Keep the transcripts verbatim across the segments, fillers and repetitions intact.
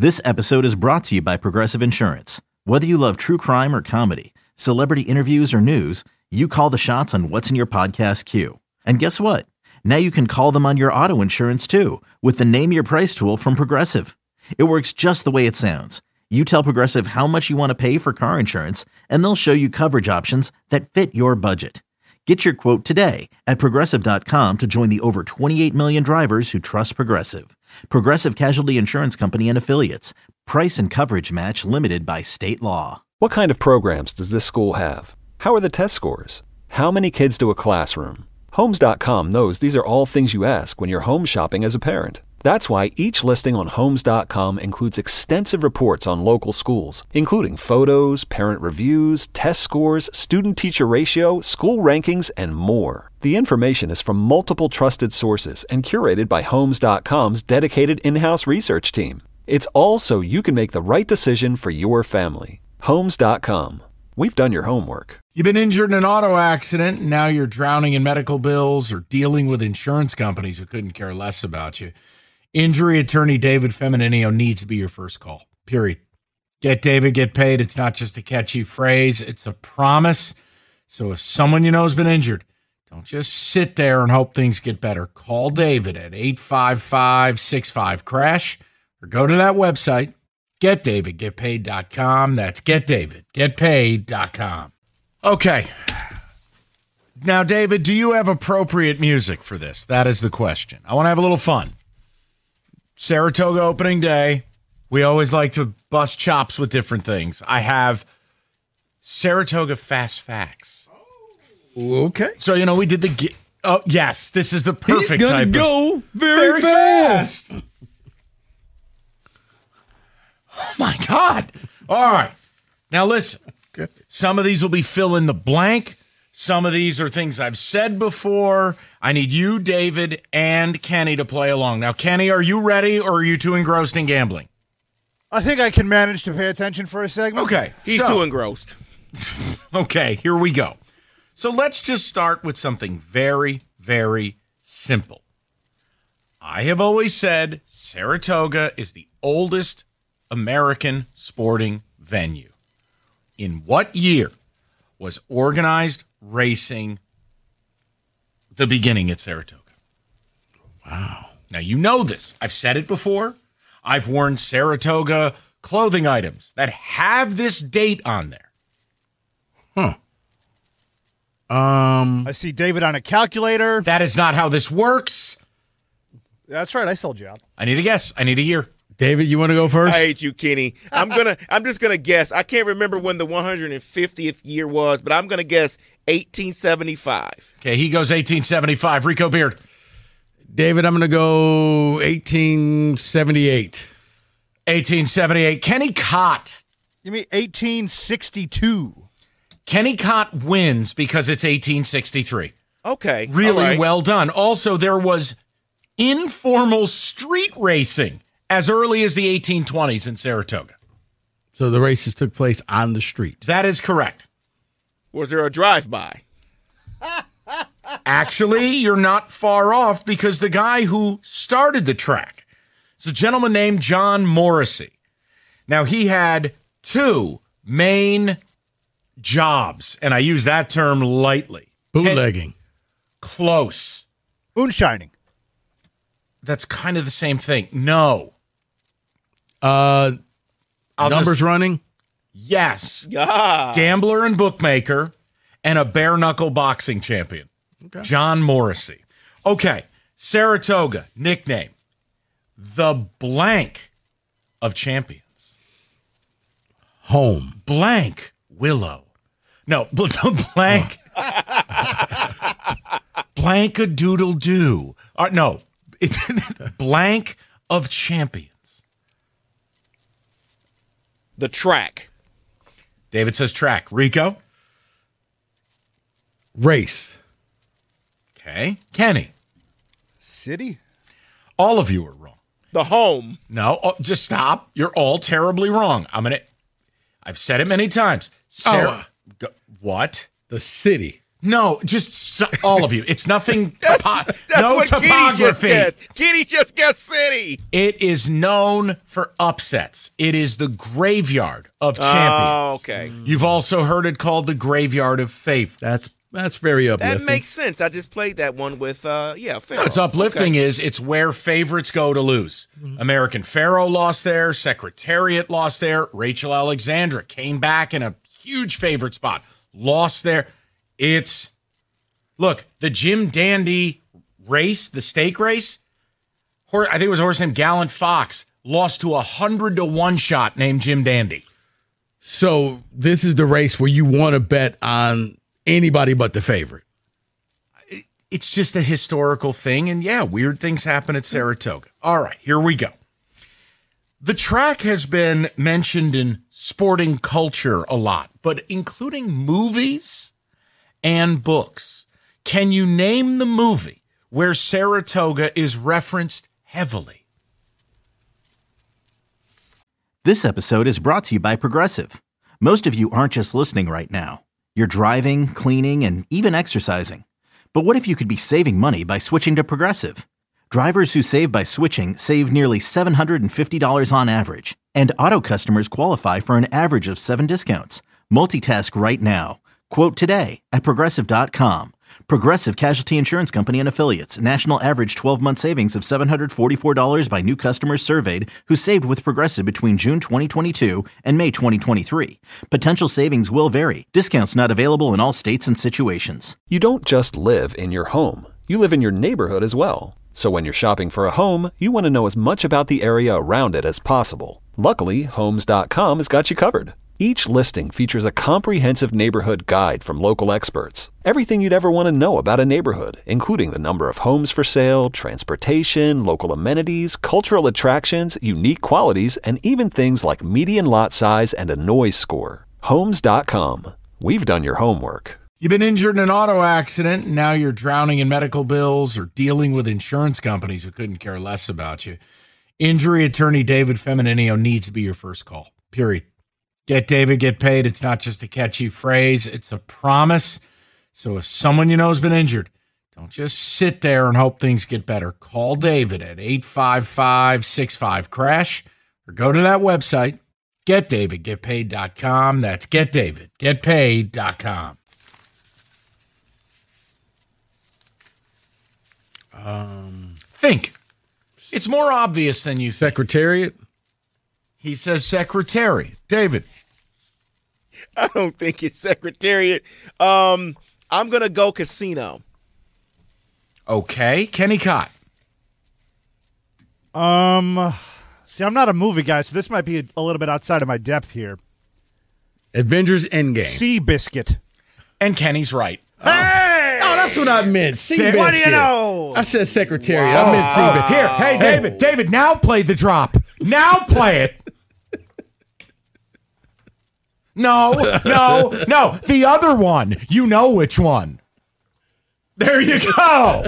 This episode is brought to you by Progressive Insurance. Whether you love true crime or comedy, celebrity interviews or news, you call the shots on what's in your podcast queue. And guess what? Now you can call them on your auto insurance too with the Name Your Price tool from Progressive. It works just the way it sounds. You tell Progressive how much you want to pay for car insurance, and they'll show you coverage options that fit your budget. Get your quote today at Progressive dot com to join the over twenty-eight million drivers who trust Progressive. Progressive Casualty Insurance Company and Affiliates. Price and coverage match limited by state law. What kind of programs does this school have? How are the test scores? How many kids do a classroom? Homes dot com knows these are all things you ask when you're home shopping as a parent. That's why each listing on Homes dot com includes extensive reports on local schools, including photos, parent reviews, test scores, student-teacher ratio, school rankings, and more. The information is from multiple trusted sources and curated by Homes dot com's dedicated in-house research team. It's all so you can make the right decision for your family. Homes dot com. We've done your homework. You've been injured in an auto accident, and now you're drowning in medical bills or dealing with insurance companies who couldn't care less about you. Injury attorney David Femininio needs to be your first call, period. Get David, get paid. It's not just a catchy phrase. It's a promise. So if someone you know has been injured, don't just sit there and hope things get better. Call David at eight five five, six five, crash or go to that website, get david get paid dot com. That's get david get paid dot com. Okay. Now, David, do you have appropriate music for this? That is the question. I want to have a little fun. Saratoga opening day. We always like to bust chops with different things. I have Saratoga Fast Facts. Okay. So, you know, we did the... Gi- oh, yes. This is the perfect He's gonna type go of... very, very fast. fast. Oh, my God. All right. Now, listen. Okay. Some of these will be fill in the blank. Some of these are things I've said before. I need you, David, and Kenny to play along. Now, Kenny, are you ready, or are you too engrossed in gambling? I think I can manage to pay attention for a segment. Okay. He's so, too engrossed. Okay, here we go. So let's just start with something very, very simple. I have always said Saratoga is the oldest American sporting venue. In what year was organized racing the beginning at Saratoga? Wow. Now, you know this. I've said it before. I've worn Saratoga clothing items that have this date on there. Huh. Um. I see David on a calculator. That is not how this works. That's right. I sold you out. I need a guess. I need a year. David, you want to go first? I hate you, Kenny. I'm gonna. I'm just gonna guess. I can't remember when the one hundred fiftieth year was, but I'm gonna guess eighteen seventy-five. Okay, he goes eighteen seventy-five. Rico Beard. David, I'm going to go eighteen seventy-eight. eighteen seventy-eight. Kenny Cott. Give me eighteen sixty-two. Kenny Cott wins because it's eighteen sixty-three. Okay, Really all right. well done. Also, there was informal street racing as early as the eighteen twenties in Saratoga. So the races took place on the street. That is correct. Was there a drive-by? Actually, you're not far off because the guy who started the track is a gentleman named John Morrissey. Now, he had two main jobs, and I use that term lightly. Bootlegging. Close. Moonshining. That's kind of the same thing. No. Uh, I'll numbers just, running. yes. Yeah. Gambler and bookmaker and a bare knuckle boxing champion. Okay. John Morrissey. Okay. Saratoga, nickname. The blank of champions. Home. Blank Willow. No, the blank. Blank a doodle doo. Uh, no. Blank of champions. The track. David says track. Rico? Race. Okay. Kenny? City? All of you are wrong. The home. No, oh, just stop. You're all terribly wrong. I'm going to, I've said it many times. Sarah, Oh. go, what? The city. No, just s- all of you. It's nothing. That's, topo- that's no what Kitty just topography. guessed. Kitty just guessed city. It is known for upsets. It is the graveyard of champions. Oh, okay. You've also heard it called the graveyard of favorites. That's that's very uplifting. That makes sense. I just played that one with, uh, yeah, Pharaoh. What's uplifting Okay. is it's where favorites go to lose. American Pharaoh lost there. Secretariat lost there. Rachel Alexandra came back in a huge favorite spot. Lost there. It's, look, the Jim Dandy race, the stake race, hor- I think it was a horse named Gallant Fox, lost to a hundred to one shot named Jim Dandy. So this is the race where you want to bet on anybody but the favorite. It's just a historical thing. And yeah, weird things happen at Saratoga. All right, here we go. The track has been mentioned in sporting culture a lot, but including movies and books. Can you name the movie where Saratoga is referenced heavily? This episode is brought to you by Progressive. Most of you aren't just listening right now. You're driving, cleaning, and even exercising. But what if you could be saving money by switching to Progressive? Drivers who save by switching save nearly seven hundred fifty dollars on average. And auto customers qualify for an average of seven discounts. Multitask right now. Quote today at Progressive dot com. Progressive Casualty Insurance Company and Affiliates. National average twelve-month savings of seven hundred forty-four dollars by new customers surveyed who saved with Progressive between June twenty twenty-two and May twenty twenty-three. Potential savings will vary. Discounts not available in all states and situations. You don't just live in your home. You live in your neighborhood as well. So when you're shopping for a home, you want to know as much about the area around it as possible. Luckily, Homes dot com has got you covered. Each listing features a comprehensive neighborhood guide from local experts. Everything you'd ever want to know about a neighborhood, including the number of homes for sale, transportation, local amenities, cultural attractions, unique qualities, and even things like median lot size and a noise score. Homes dot com. We've done your homework. You've been injured in an auto accident, and now you're drowning in medical bills or dealing with insurance companies who couldn't care less about you. Injury attorney David Femininio needs to be your first call, period. Get David, get paid. It's not just a catchy phrase. It's a promise. So if someone you know has been injured, don't just sit there and hope things get better. Call David at eight five five, six five, crash or go to that website, get david get paid dot com. That's get david get paid dot com. Um, Think. It's more obvious than you think. Secretariat? He says secretary. David. I don't think it's Secretariat. Um, I'm going to go casino. Okay. Kenny Cott. Um, see, I'm not a movie guy, so this might be a, a little bit outside of my depth here. Avengers Endgame. Seabiscuit. And Kenny's right. Hey! Oh, that's what I meant. Seabiscuit. What do you know? I said secretariat. I meant Seabiscuit. Here, hey, David, David, now play the drop. Now play it. No, no, no. The other one. You know which one. There you go.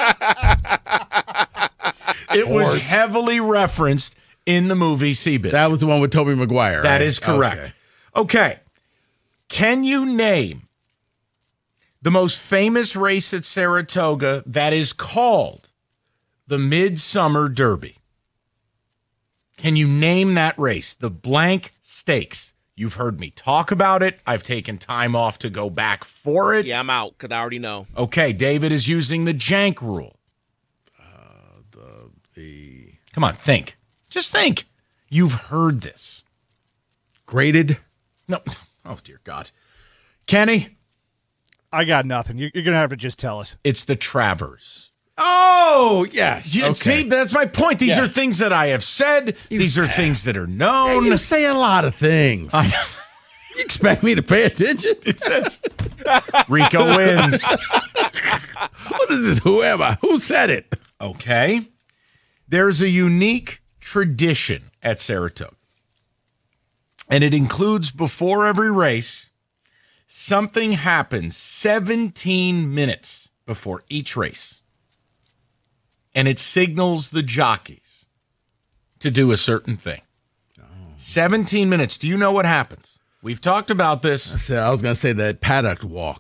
It was heavily referenced in the movie Seabiscuit. That was the one with Tobey Maguire. That right? is correct. Okay. okay. Can you name the most famous race at Saratoga that is called the Midsummer Derby? Can you name that race? The blank stakes. You've heard me talk about it. I've taken time off to go back for it. Yeah, I'm out because I already know. Okay, David is using the jank rule. Uh, the the Come on, think. Just think. You've heard this. graded. No. Oh, dear God. Kenny? I got nothing. You're, you're going to have to just tell us. It's the Travers. Oh, yes. You, okay. See, that's my point. These Yes. are things that I have said. You- These are things that are Hey, known. you say a lot of things. I- You expect me to pay attention? Rico wins. What is this? Who am I? Who said it? Okay. There's a unique tradition at Saratoga. And it includes before every race, something happens seventeen minutes before each race. And it signals the jockeys to do a certain thing. Oh. seventeen minutes. Do you know what happens? We've talked about this. I said I was going to say that paddock walk.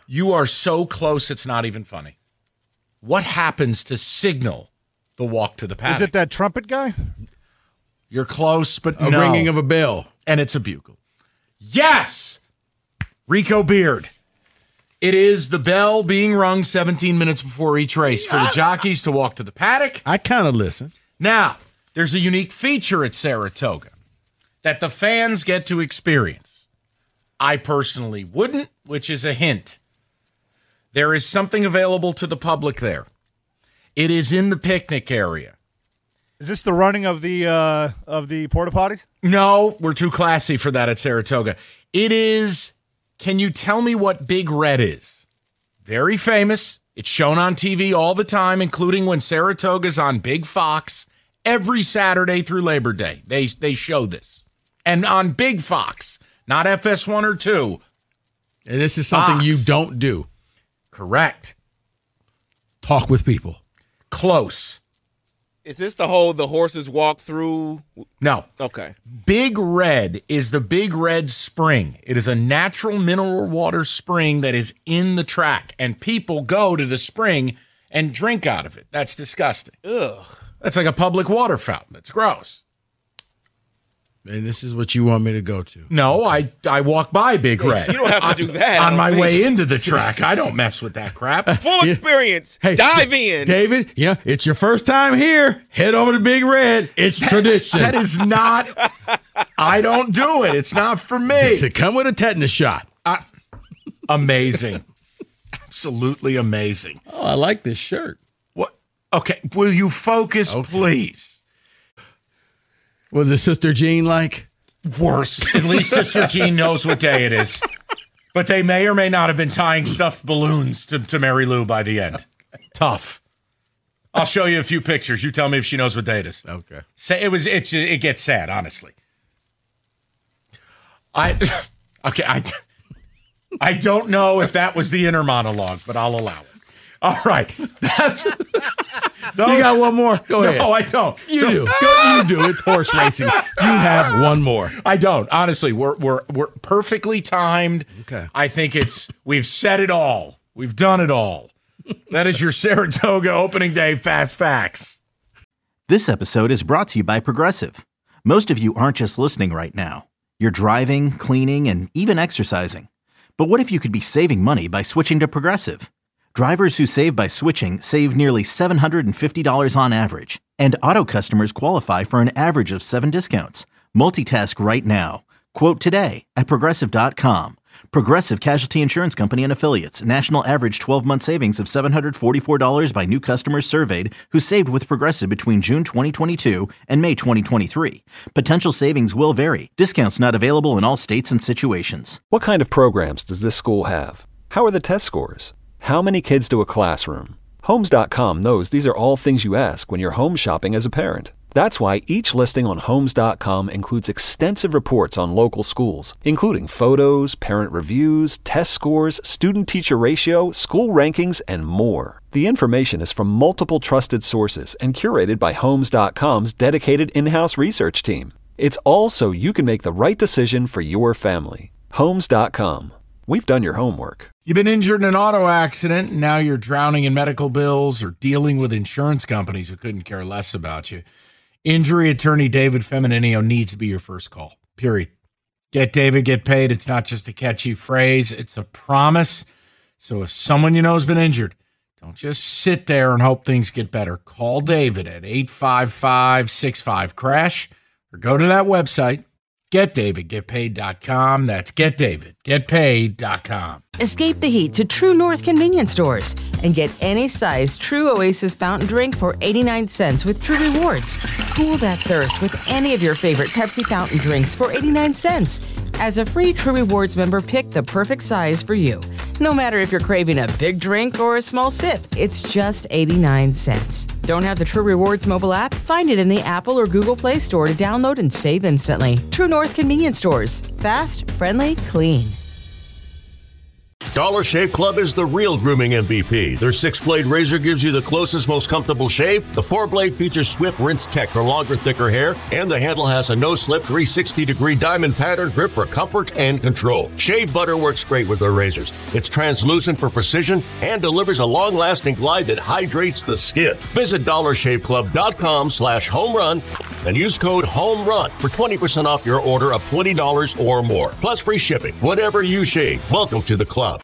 You are so close, it's not even funny. What happens to signal the walk to the paddock? Is it that trumpet guy? You're close, but A no. ringing of a bell. And it's a bugle. Yes! Rico Beard. It is the bell being rung seventeen minutes before each race for the jockeys to walk to the paddock. I kind of listen. Now, there's a unique feature at Saratoga that the fans get to experience. I personally wouldn't, which is a hint. There is something available to the public there. It is in the picnic area. Is this the running of the uh, of the porta potties? No, we're too classy for that at Saratoga. It is, can you tell me what Big Red is? Very famous. It's shown on T V all the time, including when Saratoga's on Big Fox every Saturday through Labor Day. They, they show this. And on Big Fox, not F S one or two. And this is something Fox. you don't do. Correct. Talk with people. Close. Is this the whole the horses walk through? No. Okay. Big Red is the Big Red Spring. It is a natural mineral water spring that is in the track, and people go to the spring and drink out of it. That's disgusting. Ugh. That's like a public water fountain. It's gross. And this is what you want me to go to. No, I I walk by Big Red. You don't have to do that. I On don't my think. way into the track. I don't mess with that crap. Full experience. Hey, Dive in. David, yeah, it's your first time here. Head over to Big Red. It's tradition. That is not, I don't do it. It's not for me. So come with a tetanus shot. I, amazing. Absolutely amazing. Oh, I like this shirt. What? Okay, will you focus, Okay. please? Was it Sister Jean like? Worse. At least Sister Jean knows what day it is. But they may or may not have been tying stuffed balloons to, to Mary Lou by the end. Tough. I'll show you a few pictures. You tell me if she knows what day it is. Okay. Say it was. It's. It gets sad, honestly. I. Okay. I. I don't know if that was the inner monologue, but I'll allow it. All right. That's. You got one more? Go ahead. No, I don't. You do. Go, you do. It's horse racing. You have one more. I don't. Honestly, we're we're we're perfectly timed. Okay. I think it's we've said it all. We've done it all. That is your Saratoga opening day fast facts. This episode is brought to you by Progressive. Most of you aren't just listening right now. You're driving, cleaning, and even exercising. But what if you could be saving money by switching to Progressive? Drivers who save by switching save nearly seven hundred fifty dollars on average, and auto customers qualify for an average of seven discounts. Multitask right now. Quote today at Progressive dot com. Progressive Casualty Insurance Company and Affiliates. National average twelve-month savings of seven hundred forty-four dollars by new customers surveyed who saved with Progressive between June twenty twenty-two and May twenty twenty-three. Potential savings will vary. Discounts not available in all states and situations. What kind of programs does this school have? How are the test scores? How many kids to a classroom? Homes dot com knows these are all things you ask when you're home shopping as a parent. That's why each listing on Homes dot com includes extensive reports on local schools, including photos, parent reviews, test scores, student-teacher ratio, school rankings, and more. The information is from multiple trusted sources and curated by Homes dot com's dedicated in-house research team. It's all so you can make the right decision for your family. Homes dot com. We've done your homework. You've been injured in an auto accident, and now you're drowning in medical bills or dealing with insurance companies who couldn't care less about you. Injury attorney David Femininio needs to be your first call, period. Get David, get paid. It's not just a catchy phrase. It's a promise. So if someone you know has been injured, don't just sit there and hope things get better. Call David at eight five five, six five, crash or go to that website, get david get paid dot com. That's get david get paid dot com. Escape the heat to True North convenience stores and get any size True Oasis fountain drink for eighty-nine cents with True Rewards. Cool that thirst with any of your favorite Pepsi fountain drinks for eighty-nine cents. As a free True Rewards member, pick the perfect size for you. No matter if you're craving a big drink or a small sip, it's just eighty-nine cents. Don't have the True Rewards mobile app? Find it in the Apple or Google Play Store to download and save instantly. True North convenience stores. Fast, friendly, clean. Dollar Shave Club is the real grooming M V P. Their six-blade razor gives you the closest, most comfortable shave. The four-blade features Swift Rinse Tech for longer, thicker hair, and the handle has a no-slip three hundred sixty degree diamond pattern grip for comfort and control. Shave butter works great with their razors. It's translucent for precision and delivers a long-lasting glide that hydrates the skin. Visit dollar shave club dot com slash home run and use code HOMERUN for twenty percent off your order of twenty dollars or more, plus free shipping. Whatever you shave, welcome to the club.